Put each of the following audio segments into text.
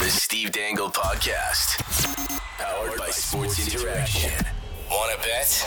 The Steve Dangle Podcast. Powered by Sports Interaction. Want to bet?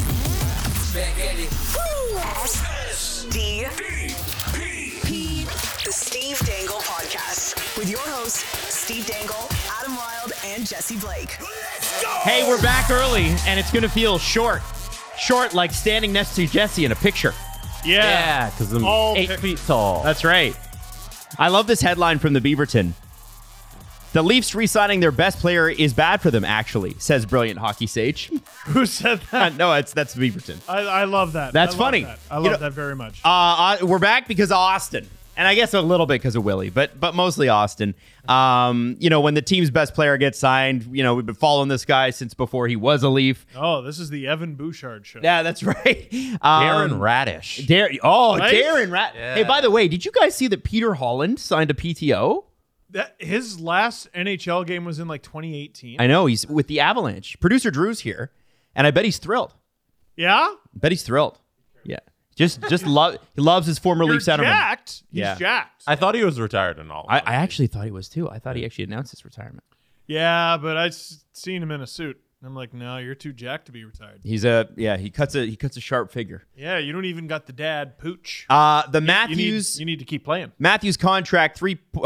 The Steve Dangle Podcast with your hosts, Steve Dangle, Adam Wilde, and Jesse Blake. Hey, we're back early, and it's going to feel short. Short like standing next to Jesse in a picture. Yeah, because I'm All 8 feet tall. That's right. I love this headline from the Beaverton. The Leafs re-signing their best player is bad for them, actually, says brilliant hockey sage. Who said that? No, that's Beaverton. I love that. That's I love funny. that. I You love know- that very much. We're back because of Austin. And I guess a little bit because of Willie, but mostly Austin. When the team's best player gets signed, we've been following this guy since before he was a Leaf. This is the Evan Bouchard show. Yeah, that's right. Darren Radish. Right? Darren Yeah. Hey, by the way, did you guys see that Peter Holland signed a PTO? His last NHL game was in like 2018. I know, he's with the Avalanche. Producer Drew's here, and I bet he's thrilled. Yeah? Bet he's thrilled. Yeah. He loves his former You're Leaf centerman. jacked. He's Yeah. jacked. I thought he was retired and all. I actually thought he was too. I thought he actually announced his retirement. Yeah, but I seen him in a suit. I'm like, no, you're too jacked to be retired. He cuts a sharp figure. Yeah, you don't even got the dad pooch. The You Matthews need to keep playing. Matthews contract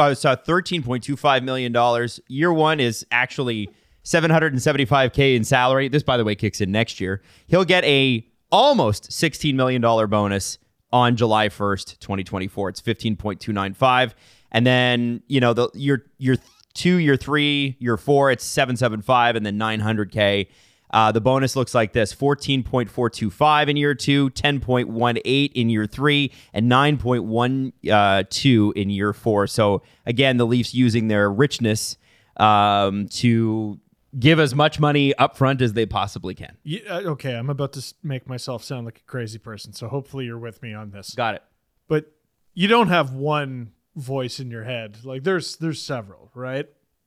$13.25 million. Year one is actually $775K in salary. This, by the way, kicks in next year. He'll get a almost $16 million bonus on July 1st, 2024. It's 15.295. And then, year 2, year 3, year 4, it's 775 and then 900K. The bonus looks like this: 14.425 in year 2, 10.18 in year 3, and 9.12 in year 4. So again, the Leafs using their richness to give as much money up front as they possibly can. Okay, I'm about to make myself sound like a crazy person, so hopefully you're with me on this. Got it. But you don't have one voice in your head. Like there's several, right?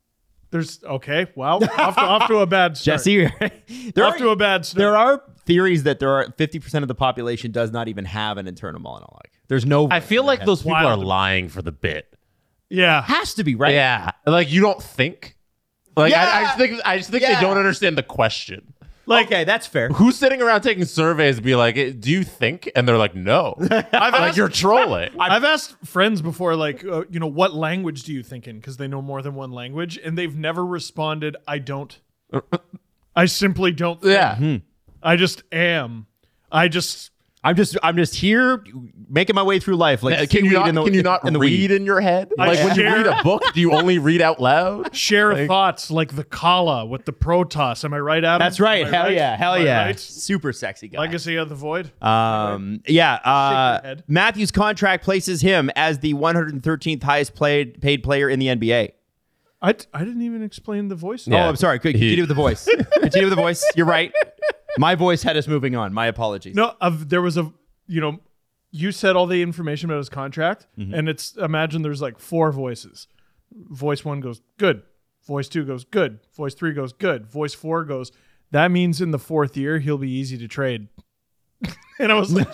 Off to a bad start. Jesse, Off to a bad start. there are theories that 50% of the population does not even have an internal monologue. There's no. I feel like those people are Wild. lying for the bit. Yeah. has to be right. Yeah, like you don't think. Like Yeah. I just think Yeah. they don't understand the question. Okay, that's fair. Who's sitting around taking surveys and be like, "Do you think?" And they're like, "No." Like you're trolling. I've asked friends before, like, what language do you think in? Because they know more than one language, and they've never responded, I don't. I simply don't think. Yeah. I just am. I'm just here making my way through life. Like Can you seaweed not, in the read weed. in your head? I Like when you share- read a book, do you only read out loud? share thoughts like the Kala with the Protoss. Am I right, Adam? That's right. Am I Hell right? yeah. Hell Am I yeah. right? Super sexy guy. Legacy of the Void. Yeah. Shake your head. Matthews' contract places him as the 113th highest paid player in the NBA. I didn't even explain the voice. Yeah. Oh, I'm sorry. Continue with the voice. Continue with the voice. You're right. My voice had us moving on. My apologies. No, there was you said all the information about his contract, and imagine there's like 4 voices. Voice 1 goes, good. Voice 2 goes, good. Voice 3 goes, good. Voice 4 goes, that means in the 4th year, he'll be easy to trade. And I was like,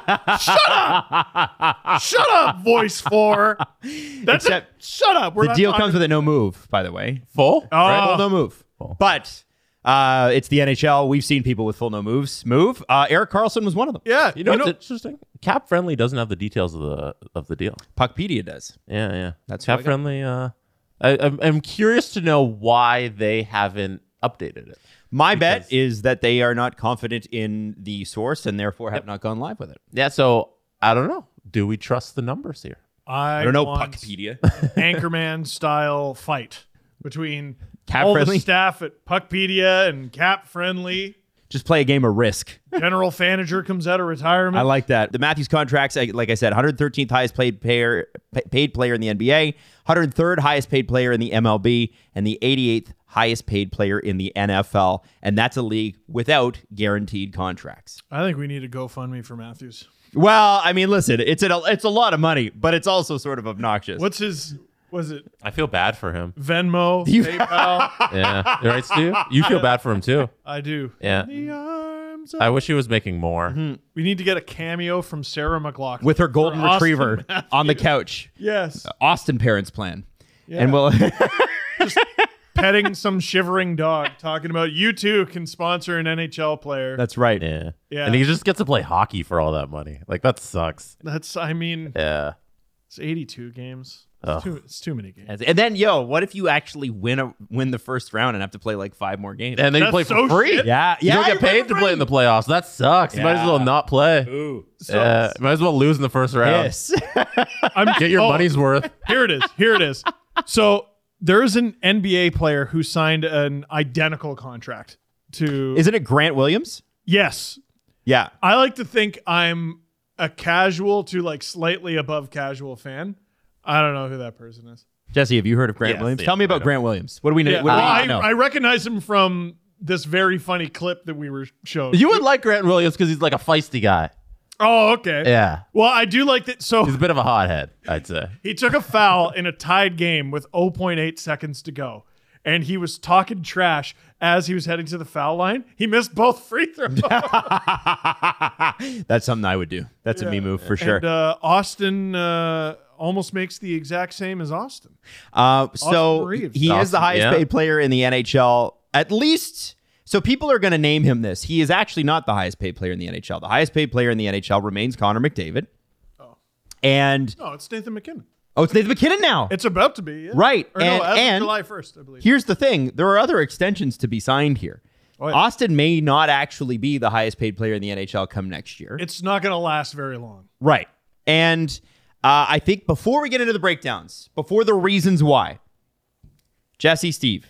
shut up, voice 4. Except Shut up. the deal comes with a no move, by the way. Full? Full no move. But it's the NHL. We've seen people with full no moves move. Eric Carlson was one of them. Yeah. You know what's interesting? Cap Friendly doesn't have the details of the deal. Puckpedia does. Yeah. That's who I Cap got. Friendly. I'm curious to know why they haven't updated it. My bet is that they are not confident in the source and therefore have not gone live with it. Yeah, so I don't know. Do we trust the numbers here? I don't know, want Puckpedia. Anchorman style fight between Cap all Friendly? the staff at Puckpedia and Cap Friendly. Just play a game of Risk. General Fanager comes out of retirement. I like that. The Matthews contracts, like I said, 113th highest paid player in the NBA, 103rd highest paid player in the MLB, and the 88th highest paid player in the NFL. And that's a league without guaranteed contracts. I think we need a GoFundMe for Matthews. Well, I mean, listen, it's a lot of money, but it's also sort of obnoxious. What's his? Was it I feel bad for him. Venmo? PayPal? Yeah. You're right, Stu? You feel bad for him too. I do. Yeah. The arms of- I wish he was making more. We need to get a cameo from Sarah McLachlan with her golden for Austin retriever Matthews. on the couch? Yes. Austin parents plan. Yeah. And we'll just petting some shivering dog, talking about you too can sponsor an NHL player. That's right. Yeah. Yeah. And he just gets to play hockey for all that money. Like, that sucks. I mean, Yeah. it's 82 games. Ugh. It's too many games. And then, what if you actually win the first round and have to play like 5 more games? And then you That's play so for free. shit. yeah, You don't get paid to play in the playoffs. That sucks. You might as well not play. Ooh. Yeah. Might as well lose in the first round. Yes. Get your money's worth. Here it is. So there is an NBA player who signed an identical contract to. Isn't it Grant Williams? Yes. Yeah. I like to think I'm a casual to like slightly above casual fan. I don't know who that person is. Jesse, have you heard of Grant Yes, Williams? yeah, Tell me I about know. Grant Williams. What do we know? Yeah, What do well, we know? I recognize him from this very funny clip that we were shown. You would like Grant Williams because he's like a feisty guy. Oh, okay. Yeah. Well, I do like that. So He's a bit of a hothead, I'd say. he took a foul in a tied game with 0.8 seconds to go. And he was talking trash as he was heading to the foul line. He missed both free throws. That's something I would do. That's a me move for sure. And Austin almost makes the exact same as Austin. So Reeves. he is the Austin, highest yeah. paid player in the NHL, at least. So people are going to name him this. He is actually not the highest paid player in the NHL. The highest paid player in the NHL remains Connor McDavid. And No, it's Nathan McKinnon. it's Nathan McKinnon now. It's about to be. Yeah. Right. Or no, as And of July 1st, I believe. Here's the thing: there are other extensions to be signed here. Oh, yeah. Austin may not actually be the highest paid player in the NHL come next year. It's not going to last very long. Right. And I think before we get into the breakdowns, before the reasons why, Jesse, Steve,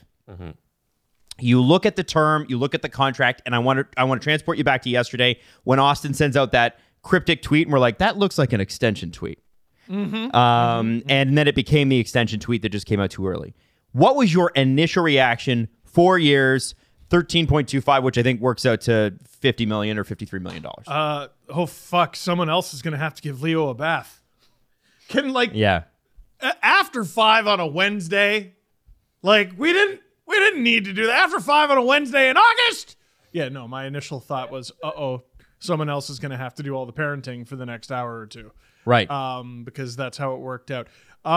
you look at the term, you look at the contract, and I want to transport you back to yesterday when Austin sends out that cryptic tweet, and we're like, that looks like an extension tweet. And then it became the extension tweet that just came out too early. What was your initial reaction? 4 years, 13.25, which I think works out to $50 million or $53 million. Oh, fuck. Someone else is going to have to give Leo a bath. Can, like, Yeah. After 5 on a Wednesday, like, we didn't need to do that. After 5 on a Wednesday in August. Yeah, no, my initial thought was, someone else is going to have to do all the parenting for the next hour or two. Right. Because that's how it worked out.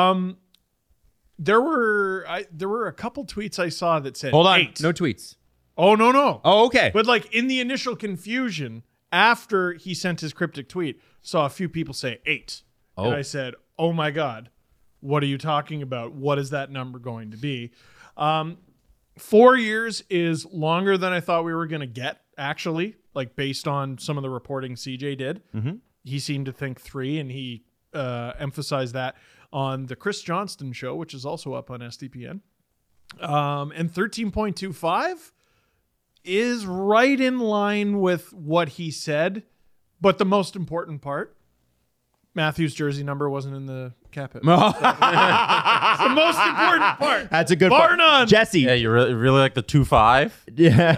There were a couple tweets I saw that said Hold on. 8. No tweets. Oh, no. Oh, okay. But like in the initial confusion, after he sent his cryptic tweet, saw a few people say 8. Oh. And I said, oh my God, what are you talking about? What is that number going to be? 4 years is longer than I thought we were going to get, actually, like based on some of the reporting CJ did. He seemed to think 3, and he emphasized that on the Chris Johnston show, which is also up on SDPN. And 13.25 is right in line with what he said. But the most important part, Matthews' jersey number wasn't in the cap hit. That's the most important part. That's a good Bar part. none. Jesse. Yeah, you really like the 2.5? Yeah.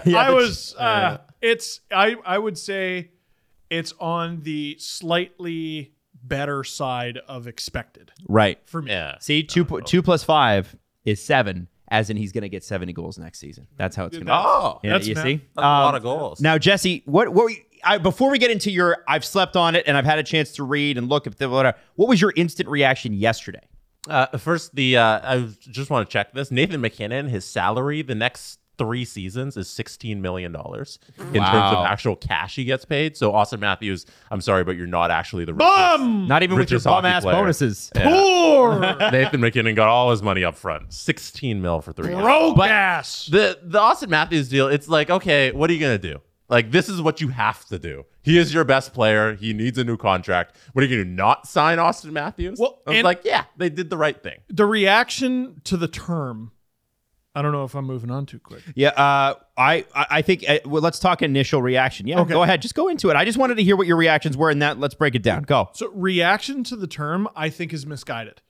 I would say it's on the slightly better side of expected Right. for me. Yeah. See, 2 plus 5 is 7, as in he's going to get 70 goals next season. That's how it's going to Oh, Yeah, That's you math. see? that's a lot of goals. Now, Jesse, before we get into your, I've slept on it and I've had a chance to read and look at the whatever. What was your instant reaction yesterday? First, I just want to check this. Nathan McKinnon, his salary the next 3 seasons is $16 million in terms of actual cash he gets paid. So Austin Matthews, I'm sorry, but you're not actually the richest. Bum! Not even with your Richest hockey bum ass player. bonuses. Poor! Nathan McKinnon got all his money up front. $16 million for 3 years. Broke ass. The Austin Matthews deal, it's like, okay, what are you going to do? Like, this is what you have to do. He is your best player. He needs a new contract. What are you going to do? Not sign Austin Matthews? Well, I was and- like, yeah, they did the right thing. The reaction to the term, I don't know if I'm moving on too quick. Yeah, I think, well, let's talk initial reaction. Yeah, Okay. go ahead. Just go into it. I just wanted to hear what your reactions were, and let's break it down. Go. So reaction to the term, I think, is misguided.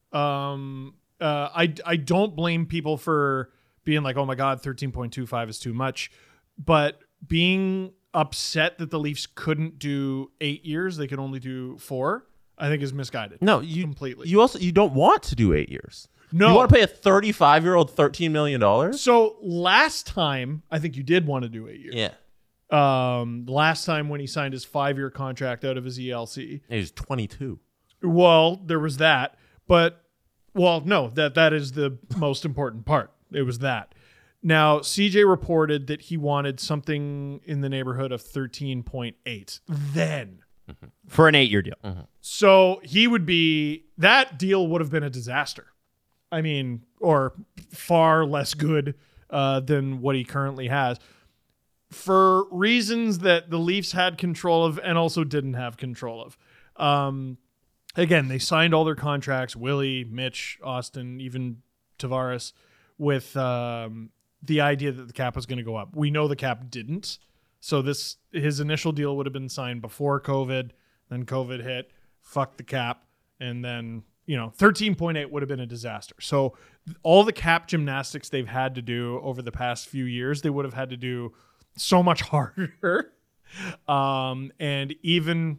I don't blame people for being like, oh my God, 13.25 is too much. But being upset that the Leafs couldn't do 8 years, they could only do 4, I think is misguided. No, you completely. You don't want to do 8 years. No. You want to pay a 35-year-old $13 million? So last time, I think you did want to do 8 years. Yeah. Last time when he signed his 5-year contract out of his ELC. He's 22. Well, there was that. But Well, no, that is the most important part. It was that. Now, CJ reported that he wanted something in the neighborhood of 13.8 then. For an 8-year deal. So that deal would have been a disaster. I mean, or far less good than what he currently has. For reasons that the Leafs had control of and also didn't have control of. Again, they signed all their contracts, Willie, Mitch, Austin, even Tavares, with the idea that the cap was going to go up. We know the cap didn't. So his initial deal would have been signed before COVID, then COVID hit, fuck the cap, and then 13.8 would have been a disaster. So all the cap gymnastics they've had to do over the past few years, they would have had to do so much harder. And even,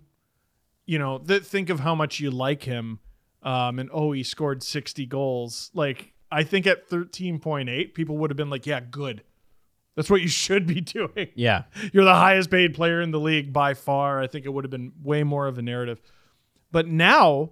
think of how much you like him. And he scored 60 goals. Like, I think at 13.8, people would have been like, yeah, good. That's what you should be doing. Yeah. You're the highest paid player in the league by far. I think it would have been way more of a narrative. But now,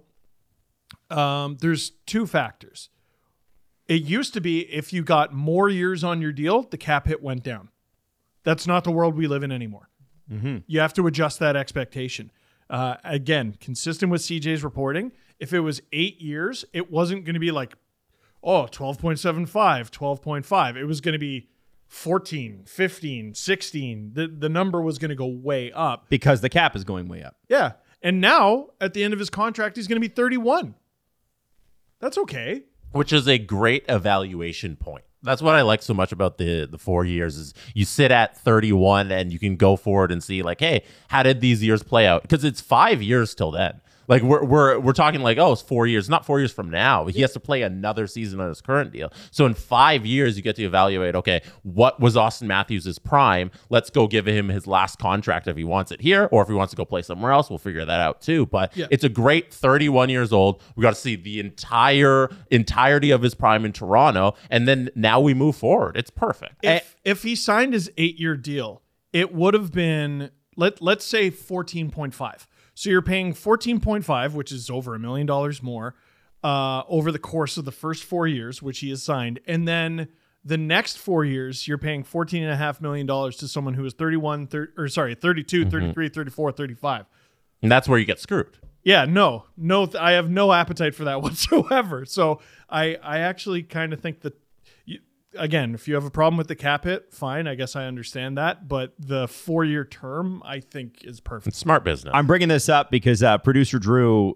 there's two factors. It used to be if you got more years on your deal, the cap hit went down. That's not the world we live in anymore. Mm-hmm. You have to adjust that expectation. Again, consistent with CJ's reporting, if it was 8 years, it wasn't going to be like, 12.75, 12.5. It was going to be 14, 15, 16. The number was going to go way up. Because the cap is going way up. Yeah. And now, at the end of his contract, he's going to be 31. That's okay. Which is a great evaluation point. That's what I like so much about the 4 years is you sit at 31 and you can go forward and see like, hey, how did these years play out? Because it's 5 years till then. Like we're talking like, it's 4 years, not 4 years from now. He has to play another season on his current deal. So in 5 years, you get to evaluate, okay, what was Austin Matthews' prime? Let's go give him his last contract if he wants it here, or if he wants to go play somewhere else, we'll figure that out too. But It's a great 31 years old. We got to see the entirety of his prime in Toronto, and then now we move forward. It's perfect. If he signed his 8-year deal, it would have been, let's say 14.5. So you're paying 14.5, which is over $1 million more, over the course of the first 4 years, which he has signed. And then the next 4 years, you're paying $14.5 million to someone who is 32, 33, 34, 35. And that's where you get screwed. Yeah, no, I have no appetite for that whatsoever. So I actually kind of think that, again, if you have a problem with the cap hit, fine. I guess I understand that. But the 4-year term, I think, is perfect. It's smart business. I'm bringing this up because producer Drew,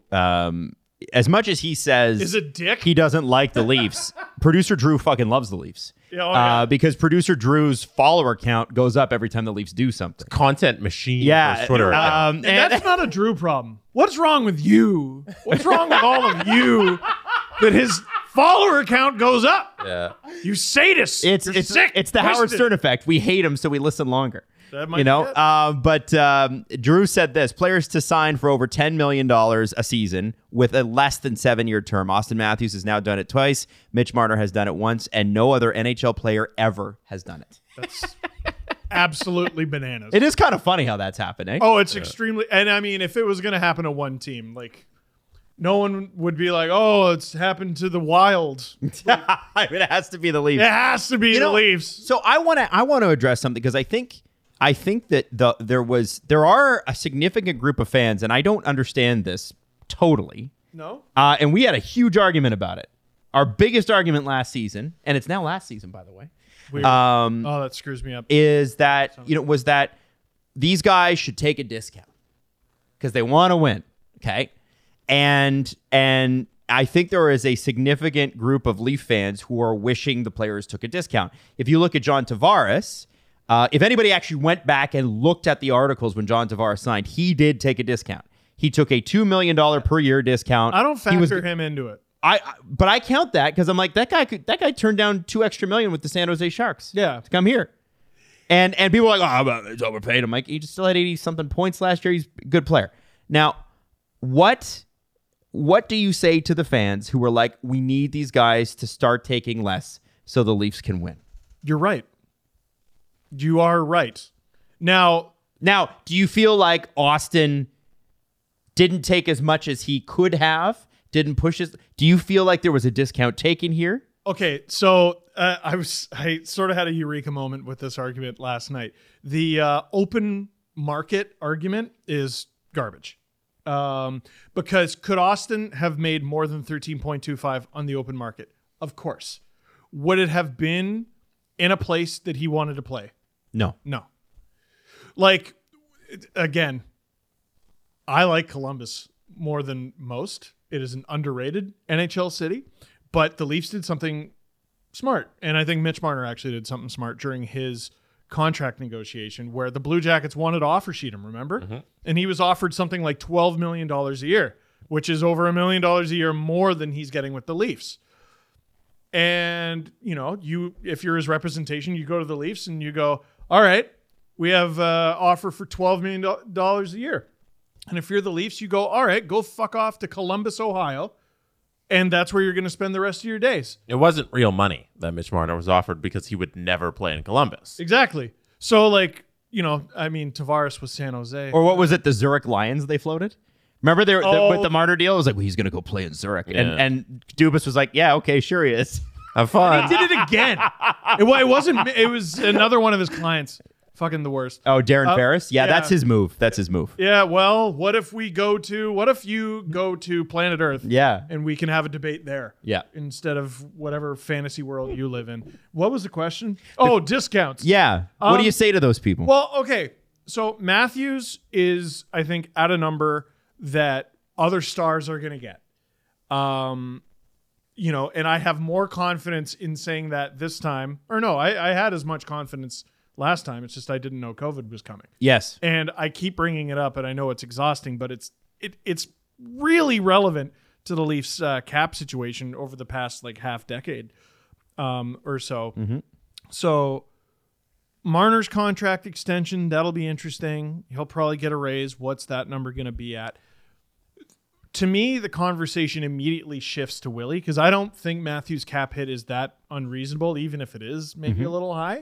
as much as he says is a dick, he doesn't like the Leafs, producer Drew fucking loves the Leafs. Because producer Drew's follower count goes up every time the Leafs do something. Content machine. Yeah. For his Twitter account. And that's not a Drew problem. What's wrong with you? What's wrong with all of you that his follower count goes up? Yeah. You sadists. You're sick. It's the Howard Stern effect. We hate him, so we listen longer. That might be it. But Drew said this: players to sign for over $10 million a season with a less than 7-year term. Austin Matthews has now done it twice. Mitch Marner has done it once, and no other NHL player ever has done it. That's absolutely bananas. It is kind of funny how that's happening. Oh, it's extremely. And I mean, if it was going to happen to one team, like, no one would be like, it's happened to the Wild. It has to be the Leafs. It has to be the Leafs. So I want to address something because I think that there are a significant group of fans, and I don't understand this totally. No. And we had a huge argument about it. Our biggest argument last season, and it's now last season, by the way. Weird. That screws me up. Is that was that these guys should take a discount because they want to win. Okay. And I think there is a significant group of Leaf fans who are wishing the players took a discount. If you look at John Tavares, if anybody actually went back and looked at the articles when John Tavares signed, he did take a discount. He took a $2 million per year discount. I don't factor him into it. But I count that because I'm like, that guy turned down $2 extra million with the San Jose Sharks. Yeah. To come here. And people are like, it's overpaid. I'm like, he just still had 80-something points last year. He's a good player. Now, what do you say to the fans who are like, we need these guys to start taking less so the Leafs can win? You're right. You are right. Now, do you feel like Austin didn't take as much as he could have didn't push his. Do you feel like there was a discount taken here? Okay, so I sort of had a eureka moment with this argument last night. The open market argument is garbage. Because could Austin have made more than 13.25 on the open market? Of course. Would it have been in a place that he wanted to play? No. No. Like, again, I like Columbus more than most. It is an underrated NHL city, but the Leafs did something smart. And I think Mitch Marner actually did something smart during his contract negotiation where the Blue Jackets wanted to offer sheet him, remember? Mm-hmm. And he was offered something like $12 million a year, which is over $1 million a year more than he's getting with the Leafs. And, you know, if you're his representation, you go to the Leafs and you go, all right, we have offer for $12 million a year. And if you're the Leafs, you go, all right, go fuck off to Columbus, Ohio. And that's where you're going to spend the rest of your days. It wasn't real money that Mitch Marner was offered because he would never play in Columbus. Exactly. So, like, you know, I mean, Tavares was San Jose. Or what was it, the Zurich Lions they floated? Remember with the Marner deal? It was like, well, he's going to go play in Zurich. Yeah. And Dubas was like, yeah, okay, sure he is. Have fun. He did it again. It wasn't. It was another one of his clients. Fucking the worst. Oh, Darren Ferris? Yeah, yeah. that's his move. That's his move. Yeah, well, what if you go to planet Earth? Yeah. And we can have a debate there. Yeah. Instead of whatever fantasy world you live in. What was the question? Oh, discounts. Yeah. What do you say to those people? Well, okay. So Matthews is, I think, at a number that other stars are going to get. You know, and I have more confidence in saying that this time. Or no, I had as much confidence last time. It's just I didn't know COVID was coming. Yes. And I keep bringing it up, and I know it's exhausting, but it's really relevant to the Leafs cap situation over the past like half decade or so. Mm-hmm. So Marner's contract extension, that'll be interesting. He'll probably get a raise. What's that number going to be at? To me, the conversation immediately shifts to Willie because I don't think Matthews' cap hit is that unreasonable, even if it is maybe a little high.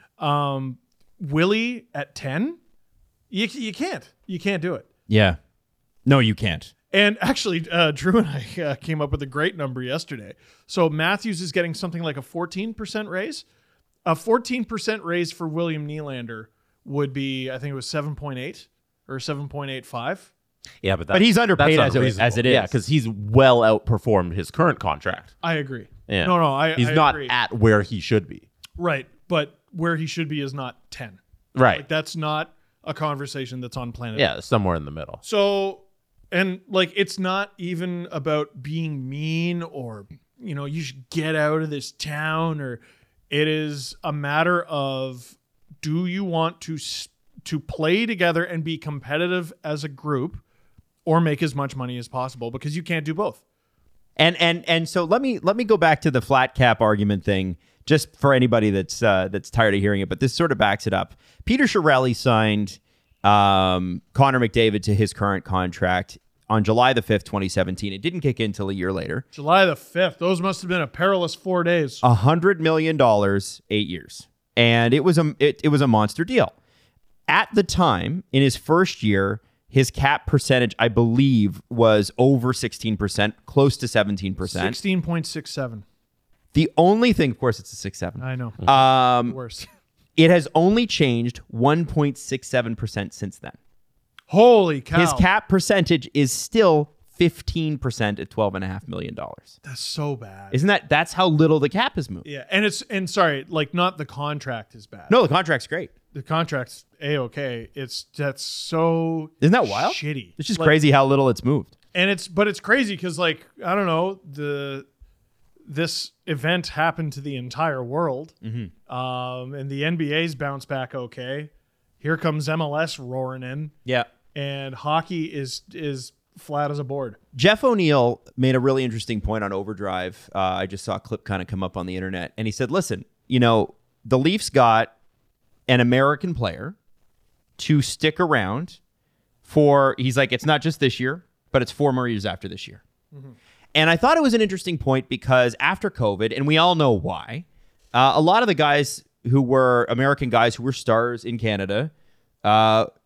Willie at 10, you can't do it. Yeah. No, you can't. And actually, Drew and I came up with a great number yesterday. So Matthews is getting something like a 14% raise. A 14% raise for William Nylander would be, I think it was 7.8 or 7.85. Yeah, but he's underpaid that's as it is. Yeah, because he's well outperformed his current contract. I agree. Yeah. No, he's I not agree. at where he should be. Right, but where he should be is not 10. Right. Like, that's not a conversation that's on planet Earth. Yeah, somewhere in the middle. So, and like, it's not even about being mean or, you know, you should get out of this town, or it is a matter of, do you want to play together and be competitive as a group or make as much money as possible? Because you can't do both. And so let me go back to the flat cap argument thing, just for anybody that's tired of hearing it, but this sort of backs it up. Peter Chiarelli signed Connor McDavid to his current contract on July the 5th, 2017. It didn't kick in until a year later. July the 5th. Those must have been a perilous 4 days. $100 million, 8 years. And it was a monster deal. At the time, in his first year, his cap percentage, I believe, was over 16%, close to 17%. 16.67. The only thing, of course, it's a 6.7. I know. Worse. It has only changed 1.67% since then. Holy cow. His cap percentage is still 15% at $12.5 million. That's so bad. That's how little the cap has moved? Yeah, and sorry, like, not the contract is bad. No, the contract's great. The contract's A-okay. That's so Isn't that wild? shitty. It's just like, crazy how little it's moved. And it's crazy because, like, I don't know, this event happened to the entire world. Mm-hmm. And the NBA's bounced back okay. Here comes MLS roaring in. Yeah. And hockey is flat as a board. Jeff O'Neill made a really interesting point on Overdrive. I just saw a clip kind of come up on the internet. And he said, listen, you know, the Leafs got an American player to stick around for, he's like, it's not just this year, but it's 4 more years after this year. Mm-hmm. And I thought it was an interesting point because after COVID, and we all know why, a lot of the guys who were American guys who were stars in Canada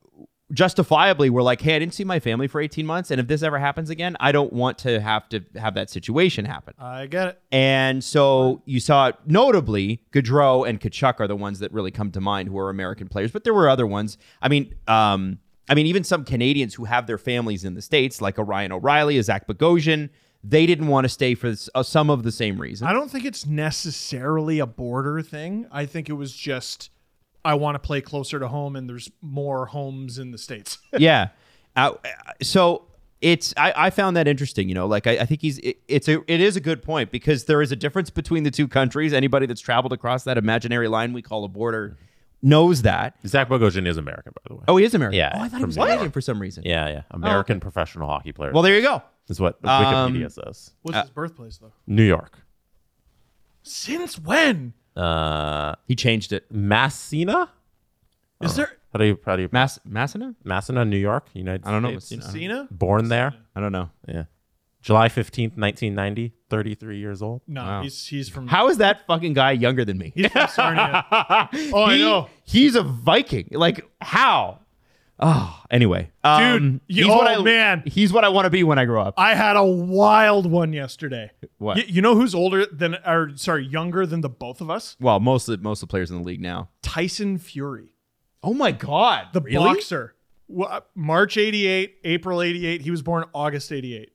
justifiably were like, hey, I didn't see my family for 18 months. And if this ever happens again, I don't want to have that situation happen. I get it. And so you saw, notably, Gaudreau and Tkachuk are the ones that really come to mind who are American players. But there were other ones. I mean, even some Canadians who have their families in the States, like a Ryan O'Reilly, a Zach Bogosian, they didn't want to stay for some of the same reasons. I don't think it's necessarily a border thing. I think it was just, I want to play closer to home, and there's more homes in the States. Yeah. So I found that interesting, you know, like I think it is a good point, because there is a difference between the two countries. Anybody that's traveled across that imaginary line we call a border knows that. Zach Bogosian is American, by the way. Oh, he is American. Yeah. Oh, I thought he from was New York. Canadian for some reason. Yeah. American professional hockey player. Well, there you go. is what Wikipedia says. What's his birthplace, though? New York. Since when? He changed it. Massena? Is there How do you Massena? Massena, New York, United I don't know. States. Cena? Born there? I don't know. Yeah. July 15th, 1990, 33 years old. No, Wow. he's from How is that fucking guy younger than me? he's from Sarnia. Oh, I know. He's a Viking. Like, how? Oh, anyway. Dude, he's man. He's what I want to be when I grow up. I had a wild one yesterday. What? You know who's younger than the both of us? Well, most of the players in the league now. Tyson Fury, Oh my God. the Really? boxer. March 88, April 88. He was born August 88.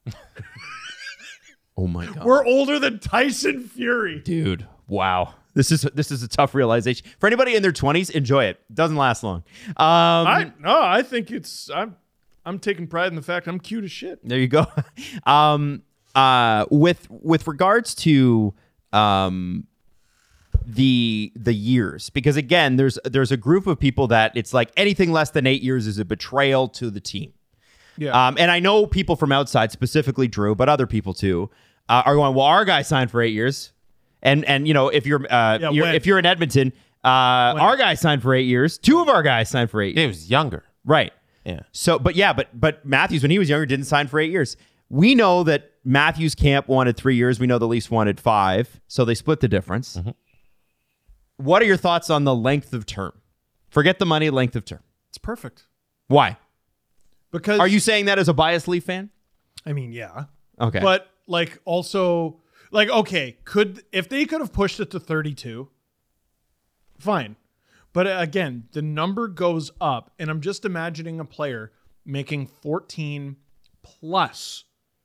Oh my God. We're older than Tyson Fury. Dude, wow. This is a tough realization. For anybody in their 20s, enjoy it. Doesn't last long. I think it's I'm taking pride in the fact I'm cute as shit. There you go. With regards to the years, because again, there's a group of people that it's like anything less than 8 years is a betrayal to the team. Yeah. And I know people from outside, specifically Drew, but other people too, are going, well, our guy signed for 8 years. And you know, if you're in Edmonton, our guy signed for 8 years. Two of our guys signed for 8 years. He was younger. Right. Yeah. So, but Matthews, when he was younger, didn't sign for 8 years. We know that Matthews' camp wanted 3 years. We know the Leafs wanted 5. So they split the difference. Mm-hmm. What are your thoughts on the length of term? Forget the money, length of term. It's perfect. Why? Because Are you saying that as a biased Leaf fan? I mean, yeah. Okay. But also okay, if they could have pushed it to 32, fine. But again, the number goes up, and I'm just imagining a player making 14 plus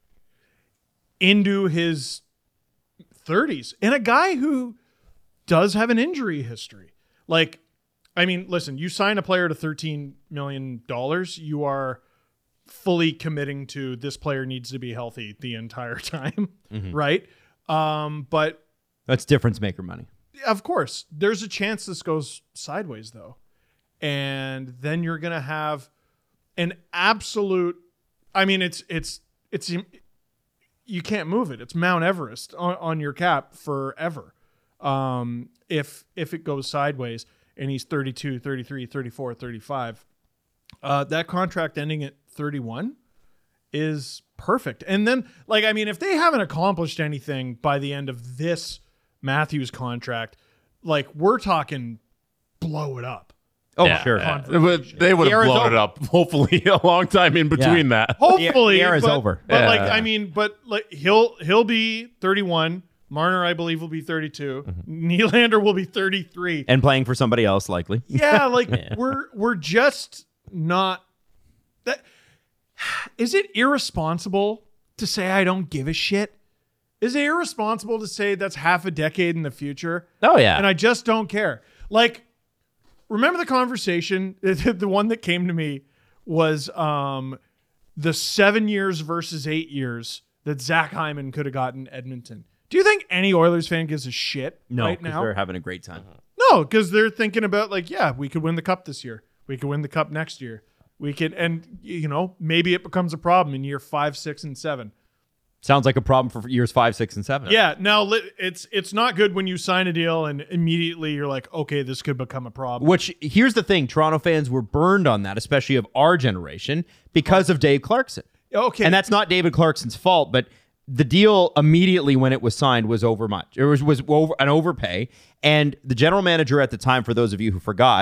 into his 30s, and a guy who does have an injury history. Like, I mean, listen, you sign a player to $13 million, you are fully committing to this player needs to be healthy the entire time, right? But That's difference maker money. of course, there's a chance this goes sideways, though. And then you're going to have an absolute, I mean, it's you can't move it. It's Mount Everest on your cap forever. If it goes sideways and he's 32, 33, 34, 35, that contract ending at 31 is perfect. And then, like, I mean, if they haven't accomplished anything by the end of this Matthews contract, like, we're talking blow it up. Oh, Yeah. sure. Yeah. They would The have era's blown it over. up, hopefully, a long time in between that. Hopefully, The era's but, over. But like, Yeah. I mean, but like, he'll be 31. Marner, I believe, will be 32. Nylander will be 33. And playing for somebody else, likely. Yeah, like we're just not that. Is it irresponsible to say I don't give a shit? Is it irresponsible to say that's half a decade in the future? Oh, yeah. And I just don't care. Like, remember the conversation? The one that came to me was the 7 years versus 8 years that Zach Hyman could have gotten Edmonton. Do you think any Oilers fan gives a shit No, right because now? they're having a great time. No, because they're thinking about, like, yeah, we could win the cup this year. We could win the cup next year. We could, and you know, maybe it becomes a problem in year 5, 6, and 7. Sounds like a problem for years 5, 6, and 7. Yeah, now it's not good when you sign a deal and immediately you're like, okay, this could become a problem. Which, here's the thing, Toronto fans were burned on that, especially of our generation, because of Dave Clarkson. Okay, And that's not David Clarkson's fault, but the deal immediately when it was signed was over much. It was over an overpay. And the general manager at the time, for those of you who forgot,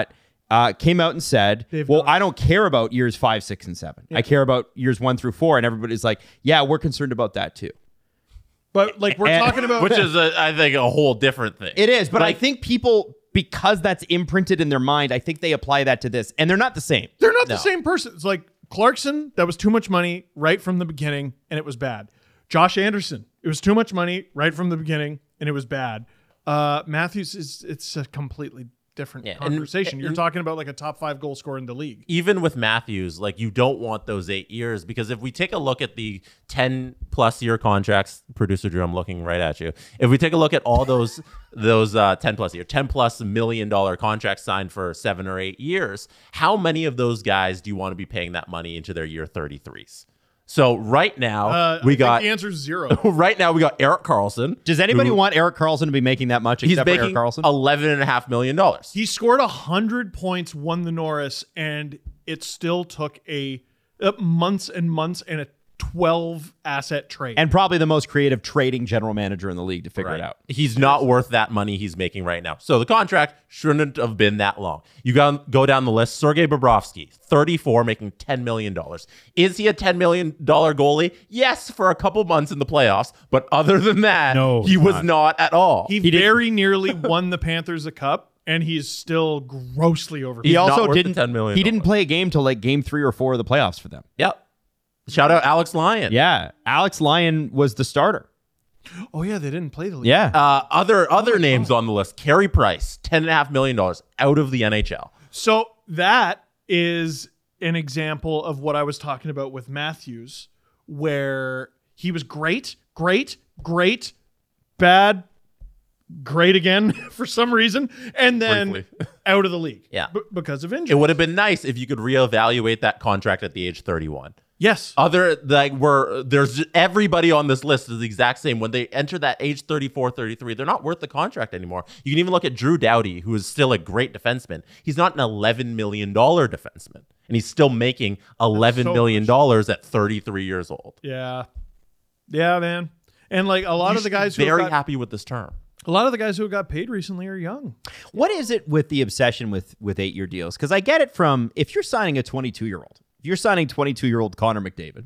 came out and said, They've well, not. I don't care about years 5, 6, and 7. I care about years 1 through 4. And everybody's like, yeah, we're concerned about that too. But like we're And- talking about Which is, I think, a whole different thing. It is, but I think people, because that's imprinted in their mind, I think they apply that to this. And they're not the same. they're not the No. same person. It's like Clarkson, that was too much money right from the beginning, and it was bad. Josh Anderson, it was too much money right from the beginning, and it was bad. Matthews it's a completely different Yeah, and- conversation. You're and- talking about like a top 5 goal scorer in the league. Even with Matthews, like you don't want those 8 years, because if we take a look at the 10+ year contracts, producer Drew, I'm looking right at you. If we take a look at all those 10+ million dollar contracts signed for 7 or 8 years, how many of those guys do you want to be paying that money into their year 33s? So right now I we think got the answer is 0. right now we got Erik Karlsson. Does anybody who- want Erik Karlsson to be making that much He's except for Erik making Karlsson? $11.5 million. He scored 100 points, won the Norris, and it still took a months and months and a 12 asset trade. And probably the most creative trading general manager in the league to figure it out. He's not worth that money he's making right now. So the contract shouldn't have been that long. You go down the list. Sergei Bobrovsky, 34, making $10 million. Is he a $10 million goalie? Yes, for a couple months in the playoffs. But other than that, No, he he's was not. not at all. he very nearly won the Panthers a cup, and he's still grossly overpaid. He not also worth the didn't. $10 million. He didn't play a game till like game 3 or 4 of the playoffs for them. Yep. Shout out Alex Lyon. Yeah, Alex Lyon was the starter. Oh yeah, they didn't play the league. Yeah, Other names on the list. Carey Price, $10.5 million out of the NHL. So that is an example of what I was talking about with Matthews, where he was great, bad, great again for some reason, and then Briefly. out of the league. Yeah. Because of It injury. would have been nice if you could reevaluate that contract at the age 31. Yes. There's everybody on this list is the exact same. When they enter that age 34, 33, they're not worth the contract anymore. You can even look at Drew Doughty, who is still a great defenseman. He's not an $11 million defenseman, and he's still making $11 million at 33 years old. Yeah. Yeah, man. And like a lot You of the should guys be who have very got, happy with this term. a lot of the guys who got paid recently are young. what is it with the obsession with 8-year deals? Because I get it from if you're signing a 22-year-old, if you're signing 22-year-old Connor McDavid,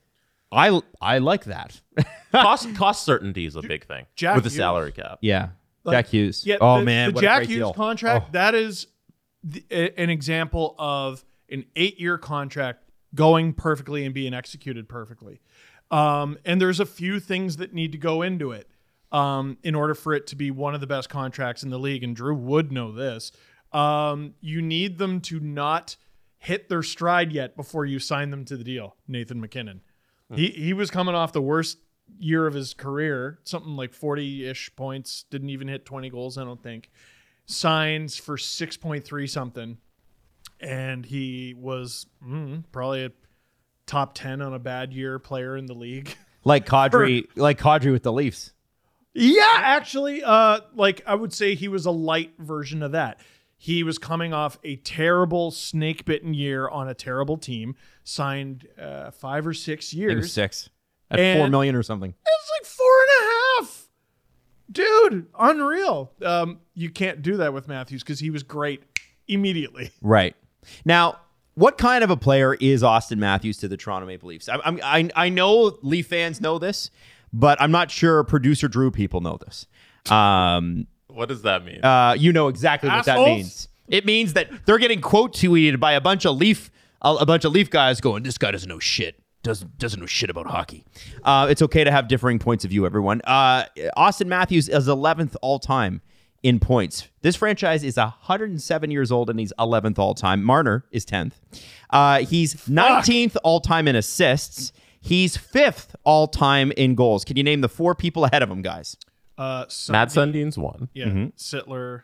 I like that. Cost certainty is a big thing Jack with the Hughes. salary cap. Yeah, Like, Jack Hughes. Yeah, oh the, man, the what a Jack great Hughes deal. contract, that is an example of an 8-year contract going perfectly and being executed perfectly. And there's a few things that need to go into it in order for it to be one of the best contracts in the league. And Drew would know this. You need them to not hit their stride yet before you sign them to the deal. Nathan McKinnon. He was coming off the worst year of his career, something like 40-ish points, didn't even hit 20 goals, I don't think. Signs for 6.3 something, and he was probably a top 10 on a bad year player in the league. Like Kadri with the Leafs. Yeah, actually, like I would say he was a light version of that. He was coming off a terrible snake-bitten year on a terrible team, signed 5 or 6 I think it was years. 6 at And- $4 million or something. It's like 4.5. Dude, unreal. You can't do that with Matthews because he was great immediately. Right. Now, what kind of a player is Austin Matthews to the Toronto Maple Leafs? I know Leaf fans know this, but I'm not sure producer Drew people know this. What does that mean? You know exactly what that Assholes? means. It means that they're getting quote tweeted by a bunch of Leaf guys going, "This guy doesn't know shit. Doesn't know shit about hockey." It's okay to have differing points of view, everyone. Austin Matthews is 11th all time in points. This franchise is 107 years old and he's 11th all time. Marner is 10th. He's 19th all time in assists. He's 5th all time in goals. Can you name the 4 people ahead of him, guys? Matt Sundin's one. Yeah, Sittler.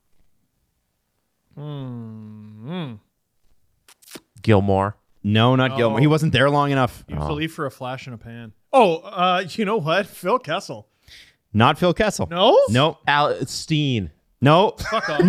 Gilmore. No, not Gilmore. He wasn't there long enough. He was a Leaf for a flash in a pan. Oh, you know what? Phil Kessel. Not Phil Kessel. No? No. Steen. No. Fuck off.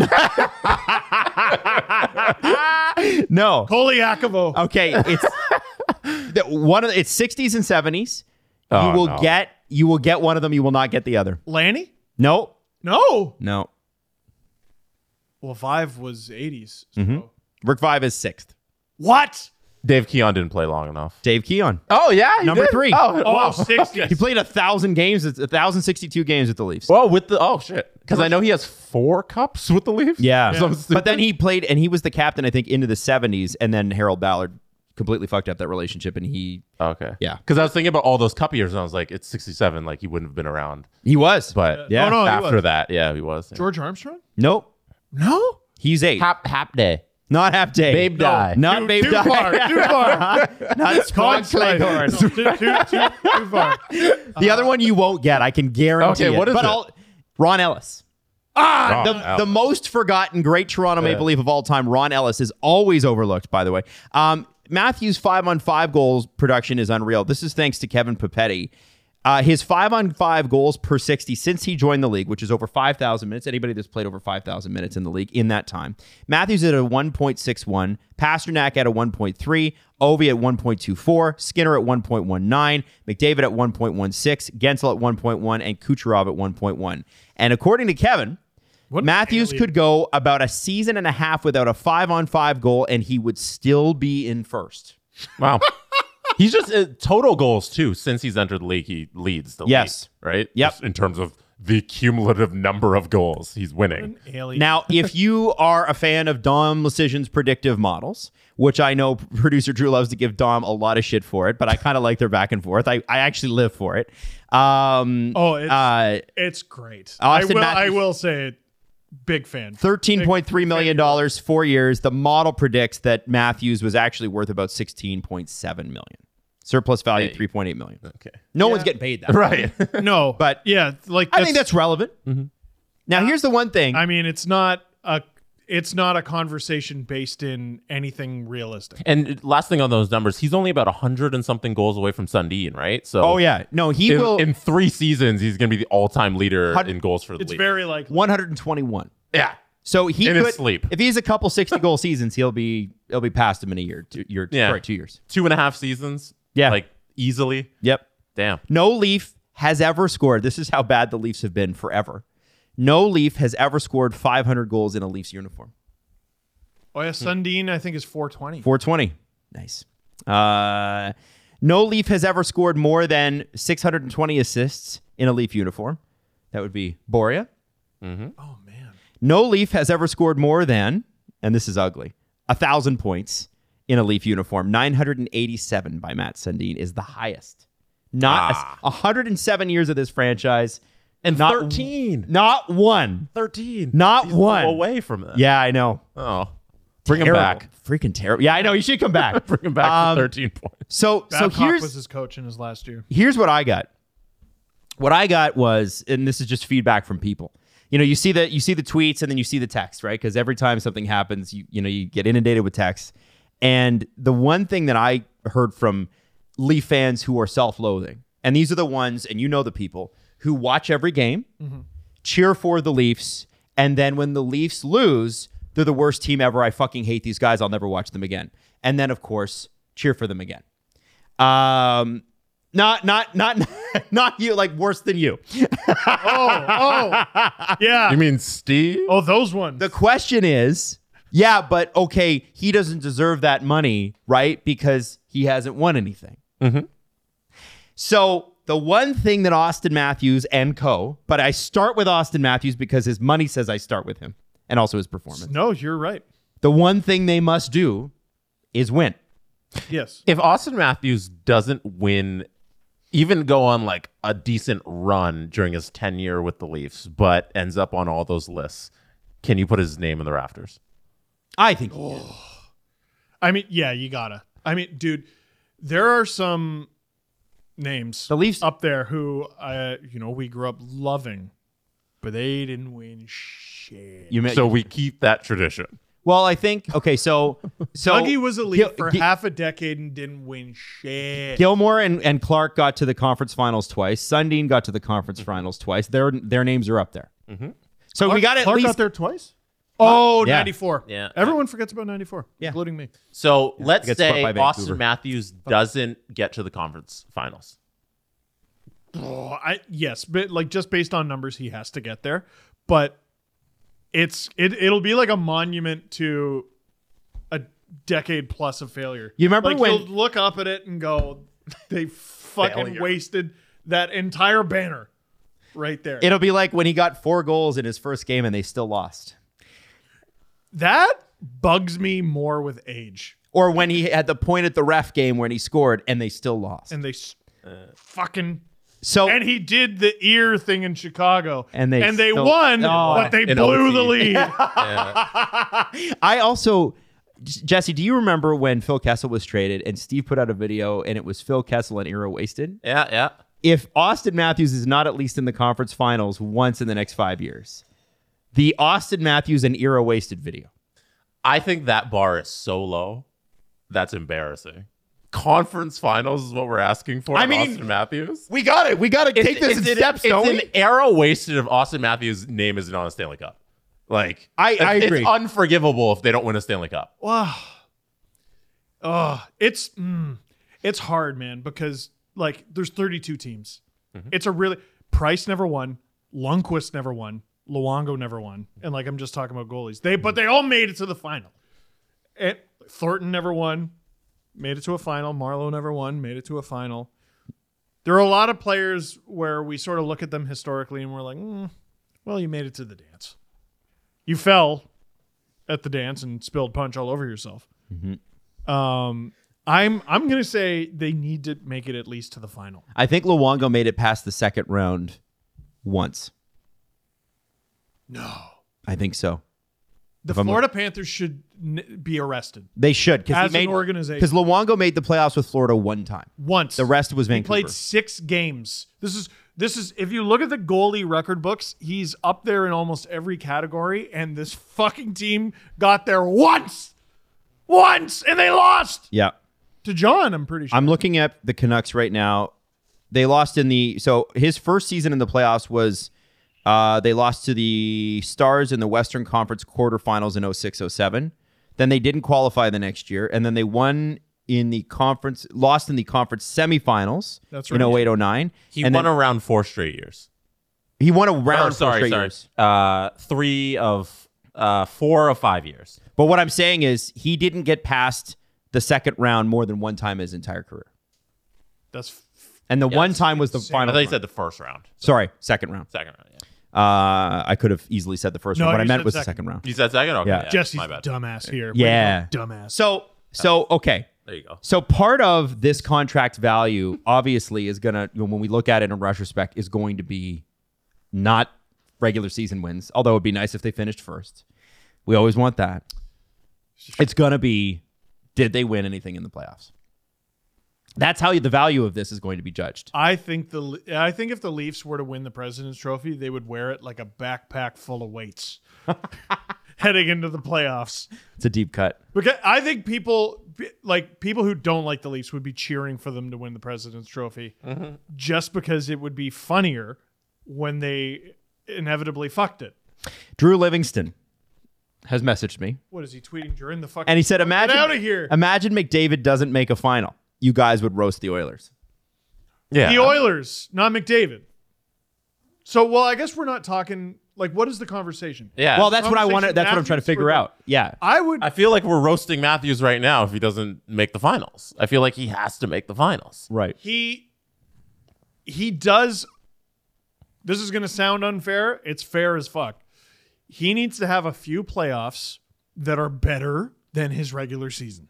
No. Koliakovo. Okay, it's it's 60s and 70s. Oh, you will no. get one of them. You will not get the other. Lanny? No. No. No. Well, Vive was 80s. So. Rick Vaive is 6th. What? Dave Keon didn't play long enough. Dave Keon. Oh yeah, Number 3. Oh, wow. 60s. He played 1,000 games. It's 1,062 games with the Leafs. Well, with the shit, because I know he has 4 cups with the Leafs. Yeah. Something stupid. But then he played, and he was the captain, I think, into the 70s, and then Harold Ballard completely fucked up that relationship, and he Yeah, because I was thinking about all those cup years, and I was like, it's 67, like he wouldn't have been around. he was. But Yeah. Oh, no, he after was. that, yeah, he was. Yeah. George Armstrong? Nope. No. He's 8. Hap day, Not half day. babe die. Not Babe Too Die. far. Too far. Not Squad Cleghorn. Too far. The other one you won't get. I can guarantee Okay, it. what is But it? Ron Ellis. Ron The Ellis. most forgotten great Toronto Maple Leaf of all time, Ron Ellis, is always overlooked, by the way. Matthews' 5-on-5 goals production is unreal. This is thanks to Kevin Papetti. His 5-on-5 goals per 60 since he joined the league, which is over 5,000 minutes. Anybody that's played over 5,000 minutes in the league in that time. Matthews at a 1.61, Pasternak at a 1.3, Ovi at 1.24, Skinner at 1.19, McDavid at 1.16, Gensel at 1.1, and Kucherov at 1.1. And according to Kevin, Matthews could go about a season and a half without a 5-on-5 goal, and he would still be in first. Wow. He's just total goals too. Since he's entered the league, he leads the Yes. league, right? Yep. Just in terms of the cumulative number of goals he's winning. Alien. Now, if you are a fan of Dom Luszczyszyn's predictive models, which I know producer Drew loves to give Dom a lot of shit for it, but I kind of like their back and forth. I actually live for it. It's great. Austin I Matthews- will say it. Big fan. $13.3 million, 4 years. The model predicts that Matthews was actually worth about $16.7 million. Surplus value, Hey. $3.8 million. Okay. No one's getting paid that. Right. No, But yeah, like I think that's relevant. Now, here's the one thing. I mean, it's not a conversation based in anything realistic. And last thing on those numbers, he's only about 100 and something goals away from Sundin, right? So Oh, yeah. No, he will. in 3 seasons, he's going to be the all-time leader in goals for the It's league. very like 121. yeah. So he In could his sleep. If he's a couple 60-goal seasons, he'll be past him in a year. 2 years. Yeah. Sorry, 2 years. 2.5 seasons. Yeah. Like easily. Yep. Damn. No Leaf has ever scored. This is how bad the Leafs have been forever. No Leaf has ever scored 500 goals in a Leafs uniform. oh yeah, Sundin I think is 420. 420. Nice. No Leaf has ever scored more than 620 assists in a Leaf uniform. That would be Boria. Oh man. No Leaf has ever scored more than, and this is ugly, 1,000 points in a Leaf uniform. 987 by Matt Sundin is the highest. Not 107 years of this franchise. And Not 13. Not one. 13. Not He's one. away from that. Yeah, I know. Oh. Bring him Terrible. back. Freaking terrible. Yeah, I know. You should come back. Bring him back to 13 points. So Babcock here's was his coach in his last year. here's what I got. What I got was, and this is just feedback from people. You know, you see the tweets and then you see the text, right? Because every time something happens, you get inundated with texts. And the one thing that I heard from Leaf fans who are self-loathing, and these are the ones, and you know the people who watch every game, cheer for the Leafs, and then when the Leafs lose, they're the worst team ever. I fucking hate these guys. I'll never watch them again. And then, of course, cheer for them again. Not you, like worse than you. Yeah. You mean Steve? oh, those ones. The question is, yeah, but okay, he doesn't deserve that money, right? Because he hasn't won anything. So the one thing that Austin Matthews and co, but I start with Austin Matthews because his money says I start with him, and also his performance. no, you're right. The one thing they must do is win. Yes. If Austin Matthews doesn't win, even go on like a decent run during his tenure with the Leafs, but ends up on all those lists, can you put his name in the rafters? I think he did. I mean, yeah, you gotta. I mean, dude, there are some names The Leafs up there who we grew up loving, but they didn't win shit. So we keep that tradition. Well, I think okay. So Dougie was a Leaf for Gil- half a decade and didn't win shit. Gilmore and Clark got to the conference finals twice. Sundin got to the conference finals twice. Their names are up there. So we got at Clark least got there twice. Oh, Yeah. 94. Yeah. Everyone forgets about 94, Yeah. including me. So let's gets swept say by Vancouver. Austin Matthews doesn't get to the conference finals. Yes, but like just based on numbers, he has to get there. But it'll be like a monument to a decade plus of failure. You remember like when- you'll look up at it and go, they fucking Failure. wasted that entire banner right there. It'll be like when he got 4 goals in his first game and they still lost. That bugs me more with age. Or when he had the point at the ref game when he scored and they still lost. And they fucking... So And he did the ear thing in Chicago. And they still- won, Oh. but they In blew the OT. lead. I also, Jesse, do you remember when Phil Kessel was traded and Steve put out a video and it was Phil Kessel and Ira Wasted? Yeah. If Austin Matthews is not at least in the conference finals once in the next 5 years, the Austin Matthews and Ira Wasted video. I think that bar is so low. That's embarrassing. Conference finals is what we're asking for. I mean, Austin Matthews. We got it. We got to take this in steps, don't It's an era wasted if Austin Matthews' name isn't on a Stanley Cup. Like, I agree. It's unforgivable if they don't win a Stanley Cup. Wow. It's hard, man, because like there's 32 teams. It's a really Price never won, Lundqvist never won, Luongo never won, and like I'm just talking about goalies. But they all made it to the final. And Thornton never won, made it to a final. Marlowe never won, made it to a final. There are a lot of players where we sort of look at them historically and we're like, well, you made it to the dance. You fell at the dance and spilled punch all over yourself. I'm gonna say they need to make it at least to the final. I think Luongo made it past the second round once. No, I think so. the If I'm- Florida Panthers should be arrested They should. as an organization. Because Luongo made the playoffs with Florida one time. Once The rest was he Vancouver. played 6 games. This is if you look at the goalie record books, he's up there in almost every category. And this fucking team got there once, and they lost Yeah. to John. I'm pretty sure. I'm looking at the Canucks right now. They lost so his first season in the playoffs was they lost to the Stars in the Western Conference quarterfinals in 06-07. Then they didn't qualify the next year. And then they lost in the conference semifinals That's in right. 08-09. He And won then around 4 straight years. he won around Sorry. 4 straight years. 4 of 5 years. But what I'm saying is he didn't get past the second round more than one time in his entire career. That's And the one that's time was the insane. I final. thought you round. said the first round. Sorry, second round. Second round, yeah. I could have easily said the first No, round. What I you meant said was the second. second round. You said second? Okay. Yeah. Jesse's my bad. dumbass here. Yeah. Dumbass. So okay. There you go. So part of this contract value, obviously, is gonna when we look at it in retrospect, is going to be not regular season wins. Although it'd be nice if they finished first. We always want that. It's gonna be, did they win anything in the playoffs? That's how the value of this is going to be judged. I think if the Leafs were to win the President's Trophy, they would wear it like a backpack full of weights heading into the playoffs. It's a deep cut. Because I think people who don't like the Leafs would be cheering for them to win the President's Trophy just because it would be funnier when they inevitably fucked it. Drew Livingston has messaged me, What is he tweeting during the fucking? and he said, Get "Imagine out of here. Imagine McDavid doesn't make a final. You guys would roast the Oilers." Yeah. The Oilers, not McDavid. So, well, I guess we're not talking. Like, what is the conversation? Yeah. Well, that's what I Conversation wanted. That's what I'm trying to Matthews figure or- out. Yeah. I would. I feel like we're roasting Matthews right now if he doesn't make the finals. I feel like he has to make the finals. Right. He does. This is going to sound unfair. It's fair as fuck. He needs to have a few playoffs that are better than his regular season.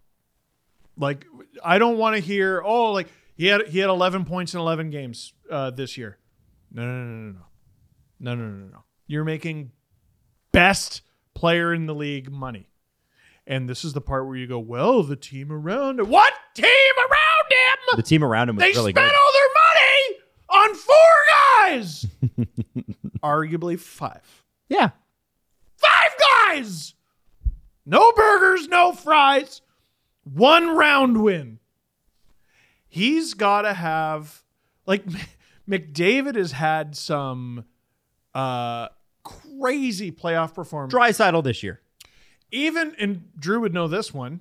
Like, I don't want to hear, oh, like he had 11 points in 11 games this year. No. You're making best player in the league money. And this is the part where you go, well, the team around him. What team around him? The team around him was They really spent good. all their money on 4 guys. Arguably 5. Yeah. 5 guys. No burgers, no fries. 1 round win. He's got to have, like, McDavid has had some crazy playoff performance. Draisaitl this year. Even, and Drew would know this one,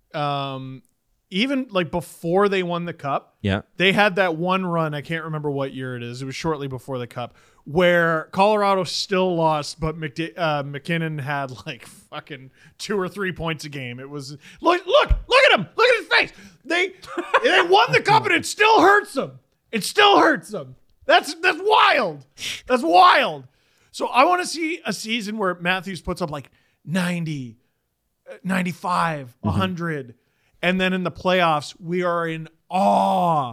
even like before they won the cup, Yeah. they had that one run. I can't remember what year it is. It was shortly before the cup where Colorado still lost, but McKinnon had like fucking 2 or 3 points a game. It was look at him, look at his face. They won the cup and it still hurts them. It still hurts them. That's wild. That's wild. So I want to see a season where Matthews puts up like 90, 95, 100, and then in the playoffs we are in awe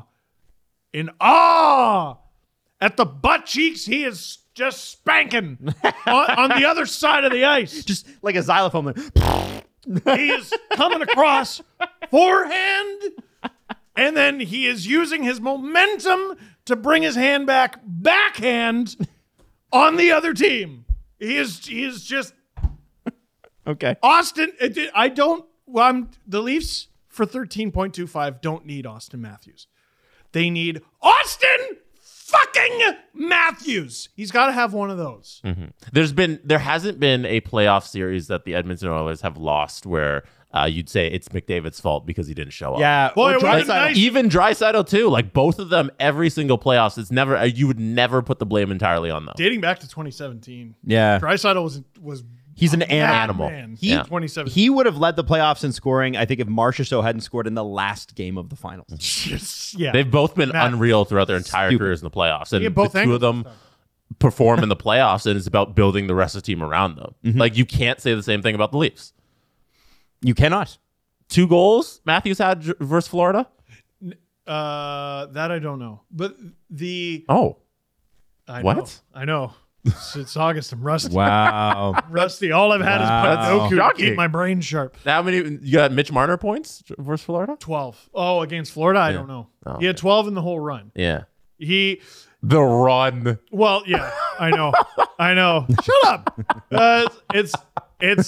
at the butt cheeks he is just spanking on the other side of the ice. Just like a xylophone. He is coming across forehand, and then he is using his momentum to bring his hand back backhand on the other team. He is just Okay. Austin. The Leafs for 13.25 don't need Austin Matthews. They need Austin fucking Matthews. He's got to have one of those. There hasn't been a playoff series that the Edmonton Oilers have lost where you'd say it's McDavid's fault because he didn't show up. Yeah. Boy, it or would've been Draisaitl. nice. Even Draisaitl too. Like both of them, every single playoffs, it's never you would never put the blame entirely on them. Dating back to 2017. Yeah. Draisaitl was He's an a animal. madman Yeah. in 2017. He would have led the playoffs in scoring, I think, if Marchessault hadn't scored in the last game of the finals. Yeah. They've both been Mad. unreal throughout their entire Stupid. careers in the playoffs, and Yeah, both the two angles of them and stuff. perform in the playoffs, and it's about building the rest of the team around them. Like you can't say the same thing about the Leafs. You cannot. 2 goals Matthews had versus Florida. That I don't know. But Oh, I What? know. I know. It's August. I'm rusty. Wow. Rusty. All I've had Wow. is Goku to Shocking. keep my brain sharp. how many you got? Mitch Marner points versus Florida. 12. Oh, against Florida? I don't know. Oh, He had 12 in the whole run. Yeah, The run. Well, yeah, I know. I know. Shut up. It's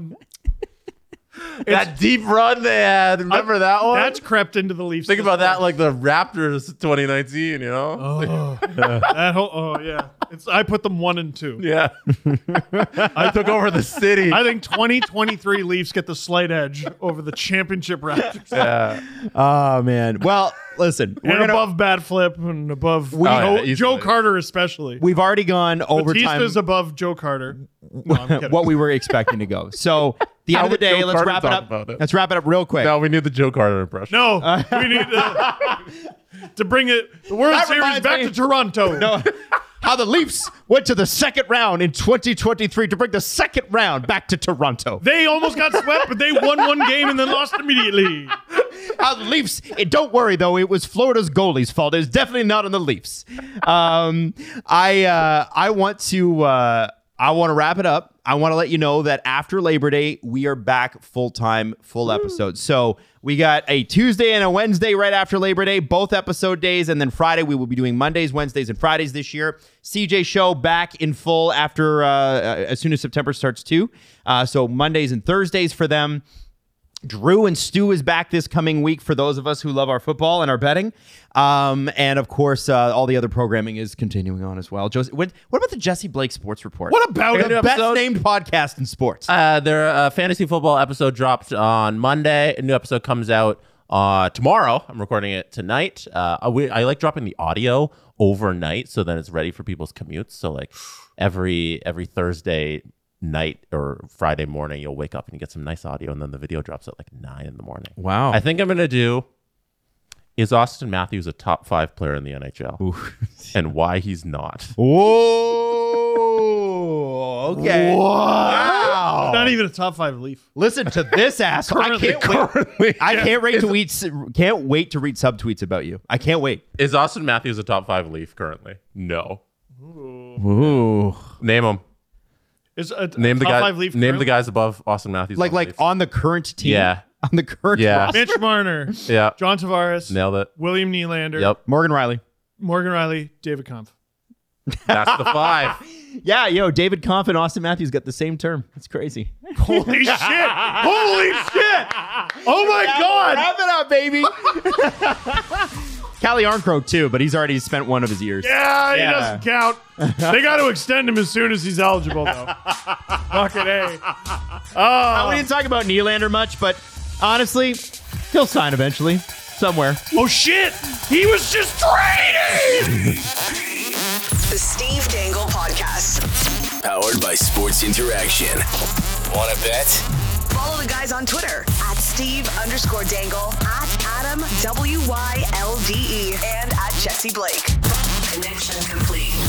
That deep run they had. Remember that one? that's crept into the Leafs. Think about that, like the Raptors 2019. You know? That whole. Oh yeah. I put them 1 and 2. Yeah. I took over the city. I think 2023 Leafs get the slight edge over the championship Raptors. Yeah. Oh, man. Well, listen. And above Bad Flip and above yeah, Joe easily. Carter especially. We've already gone overtime. Batista's above Joe Carter. No, I'm kidding. What we were expecting to go. So, the end How of the would day, Joe let's Carter wrap it talk up. about it? Let's wrap it up real quick. No, we need the Joe Carter impression. No, we need to bring the World That Series reminds back me- to Toronto. No. How the Leafs went to the second round in 2023 to bring the second round back to Toronto. They almost got swept, but they won 1 game and then lost immediately. How the Leafs, don't worry though, it was Florida's goalie's fault. It was definitely not on the Leafs. I want to wrap it up. I want to let you know that after Labor Day, we are back full-time, full episodes. So we got a Tuesday and a Wednesday right after Labor Day, both episode days. And then Friday, we will be doing Mondays, Wednesdays, and Fridays this year. CJ show back in full after as soon as September starts too. So Mondays and Thursdays for them. Drew and Stu is back this coming week for those of us who love our football and our betting. And of course, all the other programming is continuing on as well. What about the Jesse Blake Sports Report? What about the it? best named podcast in sports? Their fantasy football episode dropped on Monday. A new episode comes out tomorrow. I'm recording it tonight. I like dropping the audio overnight so that it's ready for people's commutes. So like every Thursday night or Friday morning, you'll wake up and you get some nice audio, and then the video drops at like 9 in the morning. Wow. I think I'm gonna do. Is Austin Matthews a top 5 player in the NHL? And why he's not? Whoa. Okay. Wow. Not even a top 5 Leaf. Listen to this asshole. I can't wait to read subtweets about you. I can't wait. Is Austin Matthews a top 5 Leaf currently? No. Ooh. Name him. Is a Name the top guy. 5 Leaf Name the currently? guys above Austin Matthews. Like on the Leafs. on the current team. Yeah. On the current Yeah. roster. Mitch Marner, Yeah. John Tavares, Nailed it. William Nylander, Yep. Morgan Riley. Morgan Riley, David Kampf. That's the 5. Yeah, David Kampf and Austin Matthews got the same term. That's crazy. Holy shit! Holy shit! Oh my God! Wrap it up, baby. Callie Arncroke too, but he's already spent one of his years. Yeah, he Yeah. doesn't count. They got to extend him as soon as he's eligible, though. Fucking A. We Oh, didn't talk about Nylander much, but honestly, he'll sign eventually, somewhere. oh shit! He was just traded! The Steve Dangle Powered by Sports Interaction. Want to bet? Follow the guys on Twitter at Steve_Dangle, at Adam WYLDE, and at Jesse Blake. Connection complete.